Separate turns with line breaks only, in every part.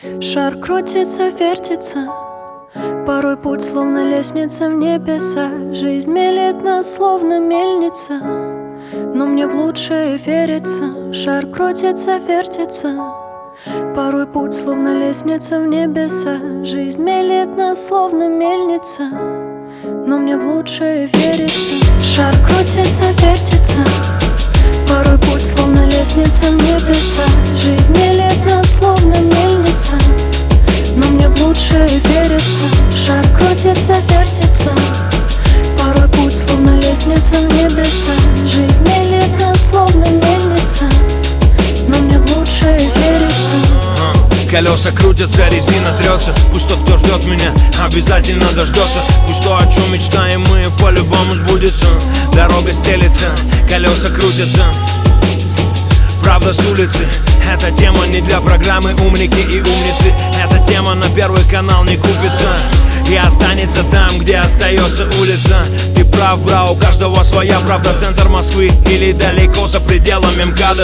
Шар крутится, вертится, порой путь словно лестница в небеса. Жизнь мелет нас словно мельница, но мне в лучшее верится. Шар крутится, вертится, порой путь словно лестница в небеса. Жизнь мелет нас словно мельница, но мне в лучшее верится. Шар крутится, вертится, порой путь словно лестница в небеса. Жизнь мелет нас словно мельница, но мне в лучшее верится. Шар крутится, вертится, порой путь словно лестница в небеса. Жизнь мелет нас словно мельница, но мне в лучшее верится.
Колеса крутятся, резина трется. Пусть тот, кто ждет меня, обязательно дождется. Пусть то, о чем мечтаем мы, по-любому сбудется. Дорога стелется, колеса крутятся. Правда с улицы, эта тема не для программы «Умники и умницы». Эта тема на Первый канал не купится и останется там, где остается улица. Ты прав, бра, у каждого своя правда. Центр Москвы или далеко за пределами МКАДа.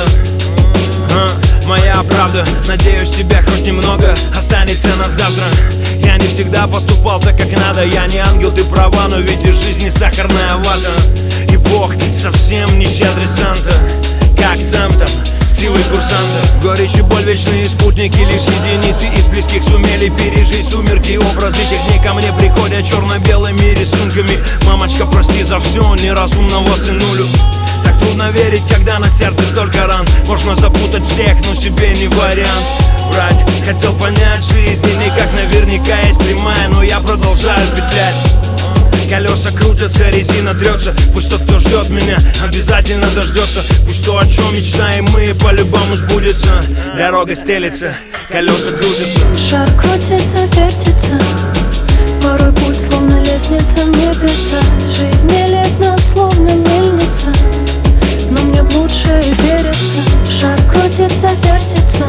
Моя правда, надеюсь, тебя хоть немного останется на завтра. Я не всегда поступал так, как надо. Я не ангел, ты права, но ведь из жизни сахарная вата. И Бог совсем не щедрый Санта, как сам там, с силой курсанта. Горечь и боль, вечные спутники, лишь единицы из близких сумели пережить сумерки. Образы тех дней ко мне приходят черно-белыми рисунками. Мамочка, прости за все, неразумного сынулю. Так трудно верить, когда на сердце столько ран. Можно запутать всех, но себе не вариант. Брать, хотел понять жизнь, и никак наверняка есть прямая, но я продолжаю петлять. Колеса крутятся, резина трется. Пусть тот, кто ждет меня, обязательно дождется. Пусть то, о чем мечтаем мы, по-любому сбудется. Дорога стелется, колеса крутятся.
Шар крутится, вертится, порой путь словно лестница в небеса. Жизнь мелет нас словно мельница, но мне в лучшее верится. Шар крутится, вертится,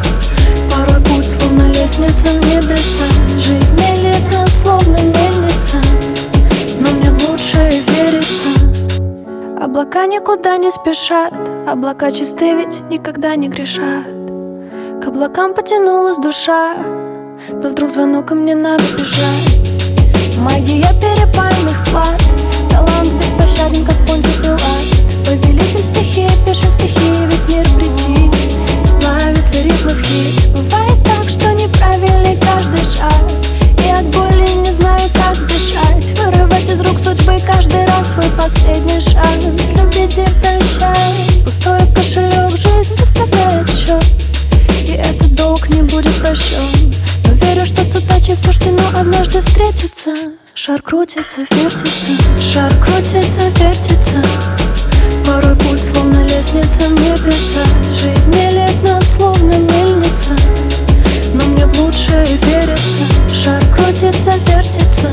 порой путь словно лестница в небеса. Жизнь мелет нас словно мельница, но мне в лучшее верится. Облака никуда не спешат, облака чисты, ведь никогда не грешат. К облакам потянулась душа, но вдруг звонок, и мне надо бежать. Магия перепальных плат, талант беспощаден, как Понтий Пилат. Повелитель стихии, пишет стихии, весь мир прийти, сплавится ритмы в хит. Бывает так, что неправильный каждый шаг, и от боли не знаю, как дышать. Вырывать из рук судьбы каждый раз свой последний шанс. Любить и прощать. Пустой кошелек жизнь доставляет счет, и этот долг не будет прощен. Но верю, что с удачей суждено однажды встретиться. Шар крутится, вертится, шар крутится, вертится, порой путь словно лестница в небеса. Жизнь мелет нас словно мельница, но мне в лучшее верится. Шар крутится, вертится,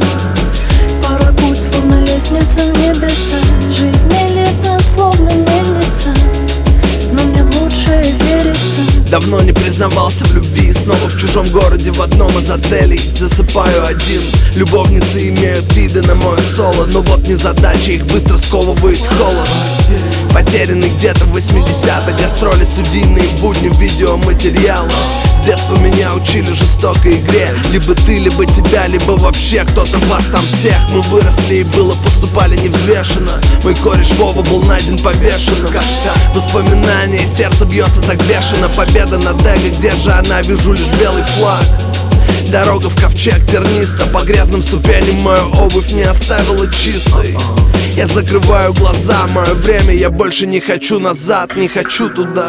порой путь словно лестница в небеса. Жизнь мелет нас словно мельница, но мне в лучшее верится.
Давно не признавался в любви, снова в чужом городе в одном из отелей. Засыпаю один, любовницы имеют виды на мое соло, но вот незадача, их быстро сковывает холод. Потерянный где-то в 80-х, гастроли, студийные будни, видеоматериалы. С детства меня учили жестокой игре. Либо ты, либо тебя, либо вообще кто-то вас там всех. Мы выросли и было поступали невзвешенно. Мой кореш Вова был найден повешенным. Воспоминания, сердце бьется так бешено. Победа над эго, где же она, вижу лишь белый флаг. Дорога в ковчег терниста, по грязным ступеням мою обувь не оставила чистой. Я закрываю глаза, мое время, я больше не хочу назад, не хочу туда.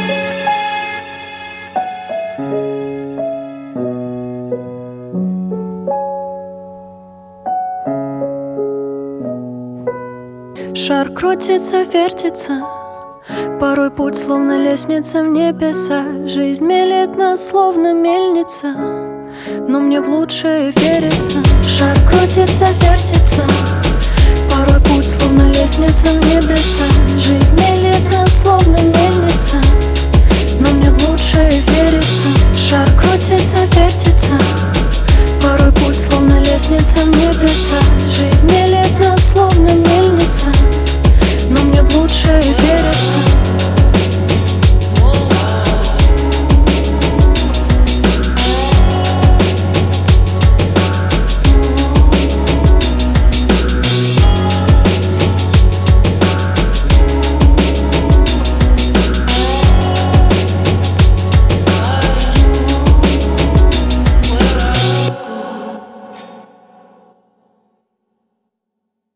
Шар крутится, вертится, порой путь словно лестница в небеса. Жизнь мелет нас словно мельница, но мне в лучшее верится. Шар крутится, вертится, порой путь словно лестница в небеса. Жизнь мелет нас словно мельница, но мне в лучшее верится. Шар крутится,